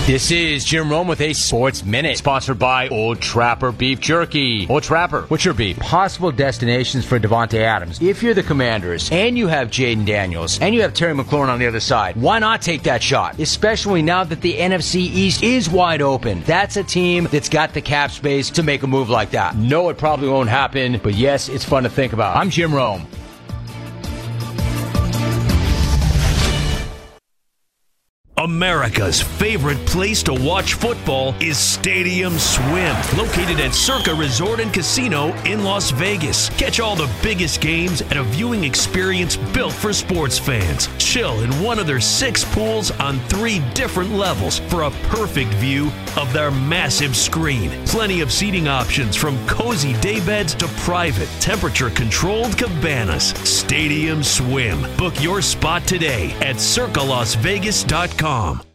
This is Jim Rome with a Sports Minute, sponsored by Old Trapper Beef Jerky. Old Trapper, what's your beef? Possible destinations for Devontae Adams. If you're the Commanders, and you have Jaden Daniels, and you have Terry McLaurin on the other side, why not take that shot? Especially now that the NFC East is wide open. That's a team that's got the cap space to make a move like that. No, it probably won't happen, but yes, it's fun to think about. I'm Jim Rome. America's favorite place to watch football is Stadium Swim, located at Circa Resort and Casino in Las Vegas. Catch all the biggest games at a viewing experience built for sports fans. Chill in one of their 6 pools on 3 different levels for a perfect view of their massive screen. Plenty of seating options from cozy daybeds to private, temperature-controlled cabanas. Stadium Swim. Book your spot today at circalasvegas.com.